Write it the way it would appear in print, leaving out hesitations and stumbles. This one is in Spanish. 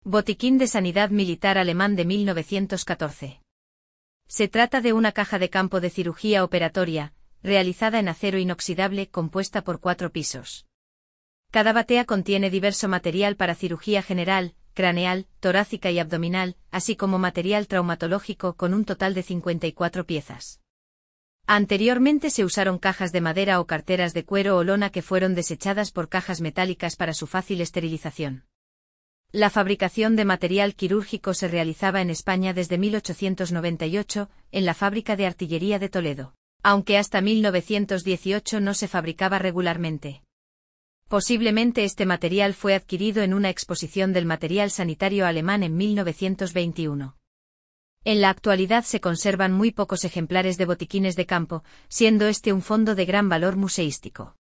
Botiquín de Sanidad Militar alemán de 1914. Se trata de una caja de campo de cirugía operatoria, realizada en acero inoxidable compuesta por 4 pisos. Cada batea contiene diverso material para cirugía general, craneal, torácica y abdominal, así como material traumatológico con un total de 54 piezas. Anteriormente se usaron cajas de madera o carteras de cuero o lona que fueron desechadas por cajas metálicas para su fácil esterilización. La fabricación de material quirúrgico se realizaba en España desde 1898, en la fábrica de artillería de Toledo, aunque hasta 1918 no se fabricaba regularmente. Posiblemente este material fue adquirido en una exposición del material sanitario alemán en 1921. En la actualidad se conservan muy pocos ejemplares de botiquines de campo, siendo este un fondo de gran valor museístico.